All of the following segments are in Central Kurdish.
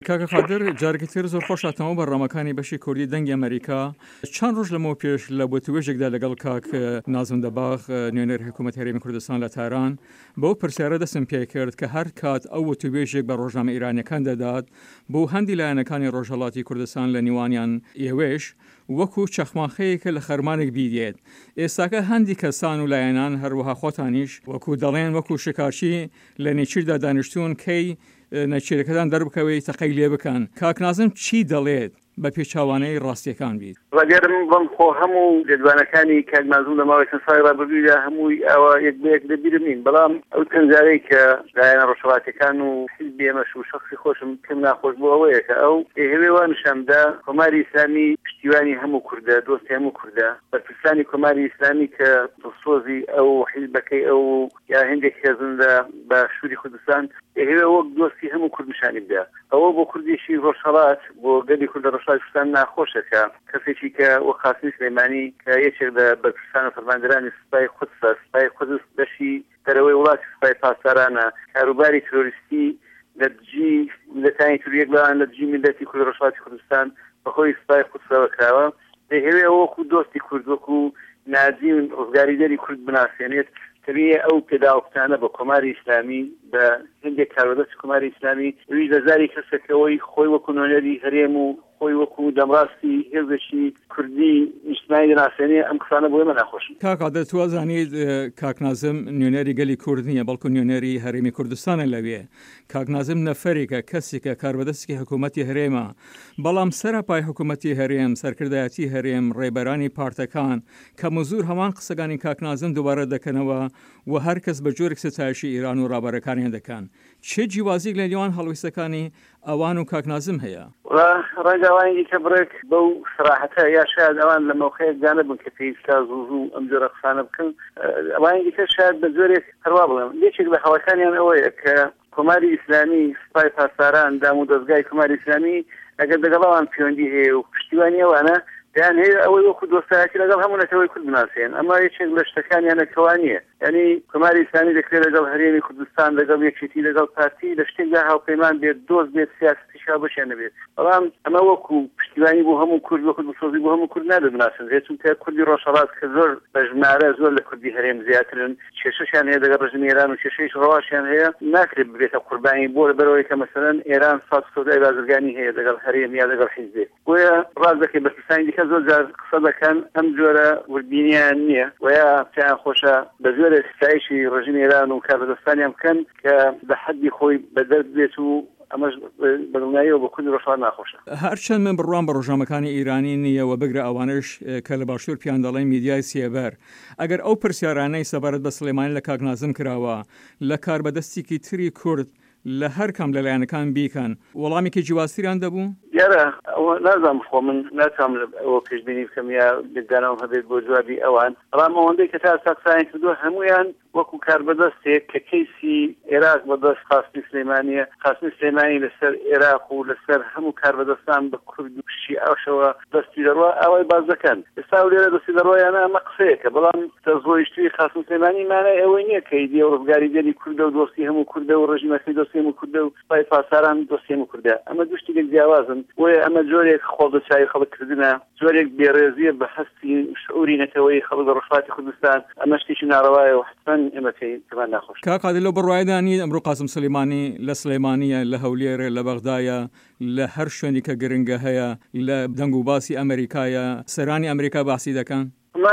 کاکە قادر جارێکی تر زۆر خۆشاتەوە بەڕامەکانی بەشی کوردی دەنگی ئەمریکا چەند ڕۆژ لەمەوە پێش لە بۆتوێژێکدا لەگەڵ کاک نازم دەباغ نوێنەر حکوومەت هەرێمی کوردستان لە تاران بەو پرسیارە دەستم پێ کرد کە هەر کات ئەو وتوێژێک بە ڕۆژنامە ئیرانیەکان دەدات بۆ هەندی لایەنەکانی ڕۆژهەڵاتی کوردستان لە نیوانیان ئێوێش وەکو چەخماخەیەکە لە خەرمانێک بیدێت. ئێستاکە هەندی کەسان و لایەنان هەروەها خۆتانیش وەکو دەڵێن وەکو شکارچی لە نێچیردا دانیشتوون کەی نەچیرەکەتان دەربکەوەی تەقەی لێ بکەن. کاک نازم چی دەڵێت بە پێچاوانەی ڕاستیەکان بیت؟ ڕاگەرم بەم خۆ هەموو جدوانەکانی کاک نازم لە ماوەی چەند ساڵی ڕابردوویدا هەمووی ئەوە یەک لەبیرم نین، بەڵام ئەو چەند جارەی کە لایەنە ڕۆژهەڵاتیەکان و حیزبی ئێمەش و شەخسی خۆشم پێم ناخۆش بوو ئەوەیە کە ئەو هێوێ وا نیشاندا کۆماری ئیسلامی پشتیوانی هەموو کوردە، دۆستی هەموو کوردە، بەرپرسانی کۆماری ئیسلامی کە دڵسۆزی ئەو حیزبەکەی ئەو یا هێندێک هێزندا بە شووری کوردستان هێوێ وەک دۆستی هەموو کورد نیشانی بدە. ئەوە بۆ کوردیشی ڕۆژهەڵات بۆ گەلی کوردە ڕۆژهەڵاتی کوردستان ناخۆشەکە کەسێکی کە وە قاسمی سلەیمانی کە یەکێک لە بەرپرسان و فەرماندەرانی سوپای قودسە، سوپای قودس بەشی دەرەوەی وڵاتی سوپای پاسدارانە، کاروباری ترۆریستی لە دژی میلەتانی تریەک لەوان لە دژی میلەتی کوردە ڕۆژهەڵاتی کوردستان بەخۆی سوپای قودسەوە کراوە. دەیهەوێ وەکو دۆستی کورد وەکو نازی و ڕزگاریدەری کورد بناسێنێت تەویە ئەو پێداوەکتانە بە کۆماری ئیسلامی بە هەندێک کارۆدەستی کۆماری ئیسلامی ویش دەزاری کەسەکەوەی خۆی وەکو نوێنەری هەرێم و خۆی وەکو دەمڕاستی هێزێکی کوردی نیشتیمانی دەناسێنێ ئەم قسانە بۆ ئێمە ناخۆشن. کاک قادر تو ئەزانیت کاک نازم نوێنەری گەلی کورد نییە بەڵکو نوێنەری هەرێمی کوردستانە لەوێ. کاک نازم نەفەرێکە کەسێکە کاربەدەستی حکوومەتی هەرێمە، بەڵام سەرپای حکوومەتی هەرێم، سەرکردایەتی هەرێم، ڕێبەرانی پارتەکان کە مزور هەمان قسەکانی کاک نازم دووبارە دەکەنەوە و هەر کەس بە جۆرێک ستایشی ئیران و ڕابەرەکانیان دەکەن. چه جیوازیک لە نێوان هەڵویستەکانی ئەوان و کاک نازم هەیە؟ ڕێگاوانی کە بڕێک بەو سراحەتە یا شاید ئەوان لە مەوقعێکدا نەبن کە پێویستە زوو ئەم جۆرە قسانە بکەن. ئەوانی کە شاید بە جۆرێک هەروە بڵێن یەکێک لە هەڵەکانیان ئەوەیە کە کۆماری ئیسلامی سوپای پاسداران دام و دەستگای کۆماری ئیسلامی ئەگەر دەگەڵاوان پەیوەندی هەیە و پشتیوانی ئەوانە دەیان هەیە ئەوەی وەکو دۆستایەتی لەگەڵ هەموو نەتەوەی کورد بناسێن. ئەمە یەکێک لە شتەکانیانە کەوانیە، یعنی کۆماری ئیسلامی دەکرێت لەگەڵ هەرێمی کوردستان لەگەڵ یەکێتی لەگەڵ پارتی لە شتێکدا هاوپەیمان بێت، دۆست بێت، سیاسەتیشا بەشیان نەبێت. بەڵام ئەمە وەکو پشتیوانی بۆ هەموو کورد وەکو دڵسۆزی بۆ هەموو کورد نادەبناسن. چونکە کوردی ڕۆژهەڵات کە زۆر بە ژمارە زۆر لە کوردی هەرێم زیاترن، کێشەشیان هەیە لەگەڵ ڕژیمی ئێران و کێشەیش ڕەواشیان هەیە، ناکرێت ببێتە قوربانی بۆ لەبەرەوەی کە مەسەلەن ئێران سات سەودای بازرگانی هەیە لەگەڵ هەرێم یا لەگەڵ حیزبێ. بۆیە ڕاست دەکەی بەرپرسانی دیکە زۆر جار قسە دەکەن ئەم جۆرە وردبینیان نییە ویا پێیان خۆشە بە جۆرە ستایشی ڕژیمی ئێران و کاربەدەستانیان بکەن کە بە حەدی خۆی بەدەست بێت و ئەمەش بەدڵنیاییەوە بە کوردی ڕۆژهەڵات ناخۆشە. هەرچەند من بڕوان بە ڕۆژنامەکانی ئیرانی نییەوە بگرە ئەوانش کە لە باشوور پیان دەڵێن میدیای سێبەر، ئەگەر ئەو پرسیارانەی سەبارەت بە سلێمانی لە کاک نازم کراوە لە کاربەدەستێکی تری کورد لە هەر کام لەلایەنەکان بیکەن وەڵامێکی جیاوازتریان دەبوو؟ دیارە ئەوە نازانم خۆ من ناتوانم ئەوە پێشبینی بکەم یا بێدانەوە هەبێت بۆ جوابی ئەوان. بەڵام ئەوەندەی کە تا قسەیان کردووە هەمویان وەکو کاربەدەستێک کە کەیسی عێراق بەدەست قاسمی سلەیمانیە، قاسمی سلەیمانی لەسەر عێراق و لەسەر هەموو کاربەدەستان بە کورد و پشتی ئەوشەوە دەستی دەڕوا ئەوەی باز دەکەن. ئێستا لێرە دەستی دەڕۆیانە ئەمە قسەیەکە، بەڵام تەزۆیشتوی قاسم سلەیمانی مانای ئەوەی نییە کە ئیدی و ڕزگاریدەری کوردە و دۆستی هەموو کوردە و ڕژیمەکەی دۆستی هەموو کوردە و سوپای پاسداران دۆستی هەموو کوردە. ئەمە دوو شتێک جیاوازن. وەیە ئەمە جۆرێک خۆڵدەچاوی خەڵکردنە، جۆرێک بێڕێزیە بە هەستی شعوری نەتەوەی خەڵک لە ڕۆژهەڵاتی کوردستان. ئەمە شتێکی ناڕەوایە و حتمەن ئێمەکەی تەمان ناخۆش. کاک قادر لەو بڕوایدانی ئەمڕۆ قاسم سلەیمانی لە سلەیمانیە، لە هەولێرە، لە بەغدایە، لە هەر شوێنی کە گرنگە هەیە، لە دەنگ و باسی ئەمریکایە، سەرانی ئەمریکا باسی دەکەن.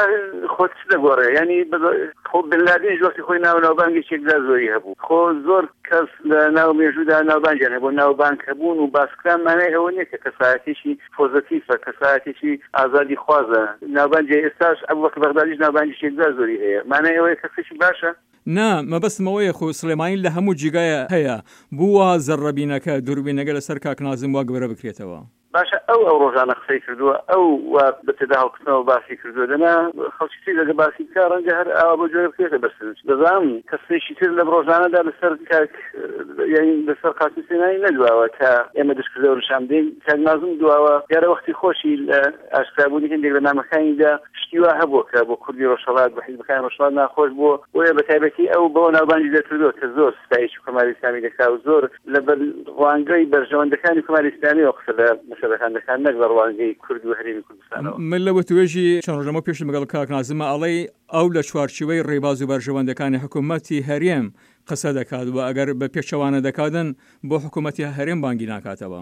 خۆ چ دەگۆڕێ، ینی خۆ بنلادین ژۆکی خۆی ناوبانگێکێکدا زۆری هەبوو. خۆ زۆر کەس لە ناو مێژوودا ناوبانگیان هەبوو، ناوبانگ هەبوون و باسکران مانای ئەوە نییە کە کەسایەتێکی پۆزتیفە، کەسایەتێکی ئازادی خوازە. ناوبانگی ئێستاش ئەبوبەکر بەغدادیش ناوبانگێکێکدا زۆری هەیە، مانای ئەوەیە کەسێکی باشە؟ نا مەبەستمەوەیە خۆ سلێمانی لە هەموو جیگایە هەیە بووە زەڕەبینەکە دووربینەکە لەسەر کاک نازم وا گەورە بکرێتەوە. باشە ئەو ڕۆژانە قسەی کردووە ئەو بەتەداو قسەوە باسی کردووە دەنا خەڵکی لەگە باسی کە ڕەنگە هەر ئاوا بۆ جۆرە بکرێتە بەرسنج دەزانم کەسێکی تر لە ڕۆژانەدا لەسەر یعنی لەسەر قاسم سێنانی نەدواوە کە ئێمە دەستکردە و نیشان بدەین کاک نازم دواوە دیارە وەختی خۆشی لە ئاشکرابوونی هەندێک لە نامەکانیدا شتیوا هەبووە کە بۆ کوردی ڕۆژهەڵات بە حیزبەکانی ڕۆژهەڵات ناخۆش بووە بۆیە بە تایبەتی ئەو بۆ ناوبانگی دەکردووە کە زۆر ستایشی کۆماری ئیسلامی دەکا و زۆر لە ڕوانگەی بەرژەوەندەکانی کۆماری ئیسلامیەوە قسە لە مەسەلەکان دەکات نەک لە ڕوانگەی کورد و هەرێمی کوردستانەوە. من لەوە توێژی چەند ڕۆژەمە پێش لەگەڵ کاک نازمە ئەڵێ ئەو لە چوارچوەی ڕێباز و بەرژەوەندەکانی حکوومەتی هەرێم قسە دەکات و ئەگەر بە پێچەوانە دەکاتن بۆ حکوومەتی هەرێم بانگی ناکاتەوە.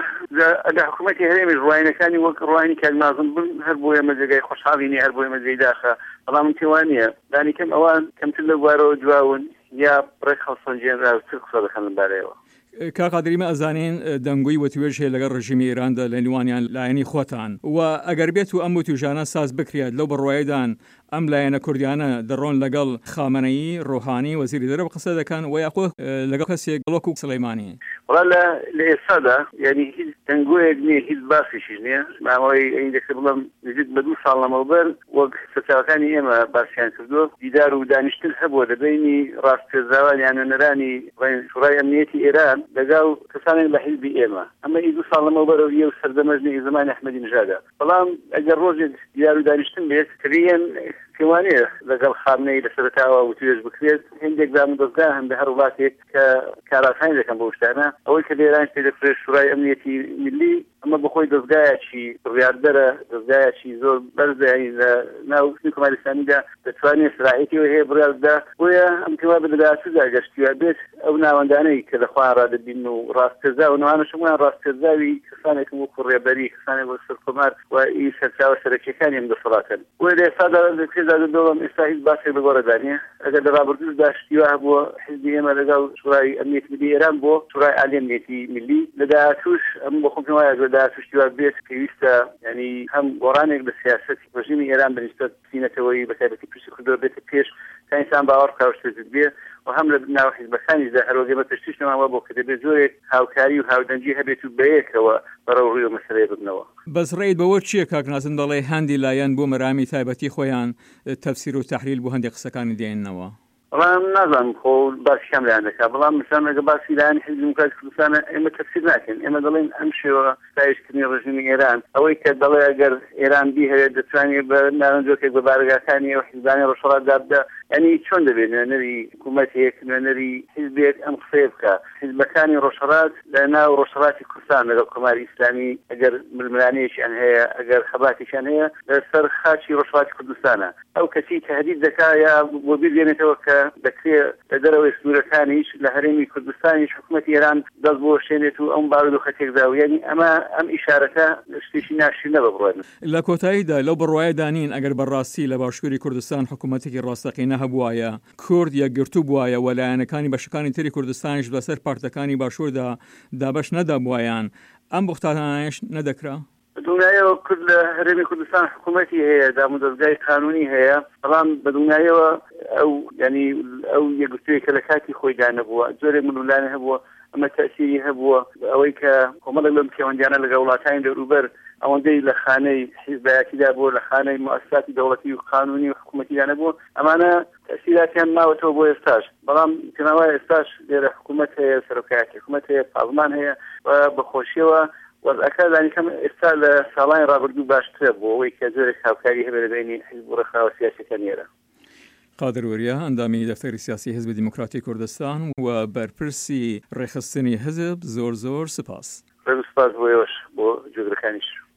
ئەگە حکوومەتی هەرێمی ڕوانینەکانی وەک ڕوانی کاک نازم بن هەر بۆ ئێمە جێگای خۆشحاڵینی هەر بۆ ئێمە جێی داخە بەڵام تێوانە دانیکەم ئەوان کەمتر لە بوارەوە جواون یا بڕێک خەڵسەنجێنرا و قسە دەکەن لەبارەیەوە. کاقادریمە ئەزانین دەنگوی وەتوێژ هەیە لەگەڵ ڕژیمی ئێراندا لە نیوانیان لایەنی خۆتان و ئەگەر بێت و ئەم وتوژانە ساز بکرێت لەو بڕوایدان ئەم لایەنە کوردیانە دەڕۆن لەگەڵ خامنەیی ڕۆحانی وەزیری دەرەوە قسە دەکەن و یاخۆ لەگەڵ کەسێک گڵۆک و سلەیمانی وڵا لە ئێستادا یعنی هیچ دەنگویەک نییە هیچ باسیشیش نییە ماوەی ئەیندەکە بڵم نزیک بە 2 ساڵ لەمەوبەر وەک سەرچاوەکانی ئێمە باسییان کردووە دیدار و دانیشتن هەبووە لە بینی ڕاستپێزاوانیان نوێنەرانی شورای ئەمنیەتی ئێران لەگەڵ کەسانێک لە حیزبی ئێمە ئەمە 2 ساڵ لەمەوبەرەوە یە و سەردەمەژنی زمانی ئەحمەدی نژادە بەڵام ئەگەر ڕۆژێک دیدار و دانیشتن بێت کریەن کەوانەیە لەگەڵ خامنەی لە سەرتاوە و توێژ بکرێت هەندێک دامودەستگا هەم بە هەر وڵاتێک کە کاراسانی دەکەن بۆ شتانە ئەوەی کە لێران پێ دەفرێت شورای ئەمنیەتی میلی ئەمە بخۆی دەستگایەکی ڕیاردەرە دەستگایەکی زۆر بەرزایی لە ناو کۆماری ئیسلامیدا دەتوانێت سراحەتیەوە هەیە بڕیاردا بۆیە ئەم کەوا بەدەگاسودا گەشتیوە بێت ئەو ناوەندانەی کە لەخوا ڕادەبین و ڕاستپێزا و نوانەشمان ڕاستپێزاوی کەسانێکم وەکو ڕێبەری کەسانێک بۆ سەرکۆمار و ئی سەرچاوە سەرەکیەکانی ئەم دەسەڵاتن بۆیە لە ئێستادا دەڵم ئێستا هیچ باسێک لەگۆڕەدانە ئەگەر لە ڕابردوودا شتیوا هەبووە حیزبی ئێمە لەگەڵ شورای ئەمنیەتی ملی ئێران بۆ شورای عالی ئەمنیەتی ملی لە داهاتووش ئەم بۆ خۆم پێم وایە لە داهاتووشتیوا بێت پێویستە ینی هەم گۆڕانێک لە سیاسەتی ڕژیمی ئێران بەنسبەت سینەتەوەی بەتایبەتی پرسی کوردەوە بێتە پێش تا ئینسان باوەڕ بکات بێ و هەم لە ناو حیزبەکانیشدا هەروەگەمە پێشتیشتەوە بۆ کە دەبێت زۆرێک هاوکاری و هاودەنگی هەبێت و بەیەکەوە بەڕێوە ڕووی مەسەلەیە ببنەوە. بەس ڕێیت بەوە چییە کاک نازم دەڵێ هەندی لایەن بۆ مەرامی تایبەتی خۆیان تەفسیر و تەحلیل بۆ هەندێک قسەکانی دێننەوە بەڵام نازانم خۆ باسییان لایەن دەکات بەڵام مثلا ئەگە باسی لایەنی حیزب دیموکراتی کوردستانە ئێمە تەفسیر ناکەین ئێمە دەڵێن ئەم شێوە ستایشکردنی ڕژیمی ئێران ئەوەی کە دەڵێ ئەگەر ئێران بیهەیە دەتوانێت بە ناوەندۆکێک بە بارگاکانی و حیزبانی ڕۆژهەڵاتدا بدە ینی چۆن دەبێت نوێنەری حکوومەتێک نوێنەری حیزبێک ئەم قسەیە بکە حیزبەکانی ڕۆژهەڵات لە ناو ڕۆژهەڵاتی کوردستان لەگەڵ کۆماری ئیسلامی ئەگەر ململانەیەکیان هەیە ئەگەر خەباتێکیان هەیە لەسەر خاچی ڕۆژهەڵاتی کوردستانە ئەو کەسی تهدید دەکات یا بۆ بیرێنێتەوە کە دەکرێت لە دەرەوەی سنوورەکانیش لە هەرێمی کوردستانیش حکوومەتی ئێران دەست بۆ شوێنێت و ئەم بارود و خەتێکدا و یعنی ئەمە ئەم ئیشارەتە شتێکی ناشرینە بڕوێن لە کۆتاییدا لەو بڕوایە دانین ئەگەر بەڕاستی لە باشووری کوردستان حکوومەتێکی ڕاستەقینە هەبوایە کورد یەکگرتوو بووایە و لایەنەکانی بەشەکانی تری کوردستانیش لەسەر پارتەکانی باشووردا دابەش نەدابووایان ئەم بوختانانش نەدەکرا دنیایەوە کورد لە هەرێمی کوردستان حکوومەتی هەیە دامودەستگای قانونی هەیە بەڵام بە دنیایەوە ئەو ینی ئەو یەکگرتووی کە لە کاتی خۆیدا نەبووە زۆرێک ململانە هەبووە ئەمە تەسیری هەبووە ئەوەی کە کۆمەڵێک لەم پەیوەندیانە لەگەڵ وڵاتانی دەوروبەر ئەوەندەی لە خانەی حیزبایەتیدا بووە لە خانەی مؤسساتی دەوڵەتی و قانونی و حکوومەتیدا نەبووە ئەمانە تەسیراتیان ماوەتەوە بۆ ئێستاش بەڵام پێناوای ئێستاش لێرە حکوومەت هەیە سەرۆکایەتی حکوومەت هەیە پارلمان هەیە بەخۆشیەوە وەزعەکە دانیکەم ئێستا لە ساڵانی ڕابردوو باشترە بۆ ئەوەی کە زۆرێک هاوکاری هەبێت لە بینی حیزب و ڕێکخراوە سیاسیەکان ئێرە. قادر وەریا ئەندامی دەفتەری سیاسی حزب دیموکراتی کوردستان و بەرپرسی ڕێخستنی حزب زۆر سپاس. سپاس بۆ ئێوەش بۆ جۆگرەکانیش.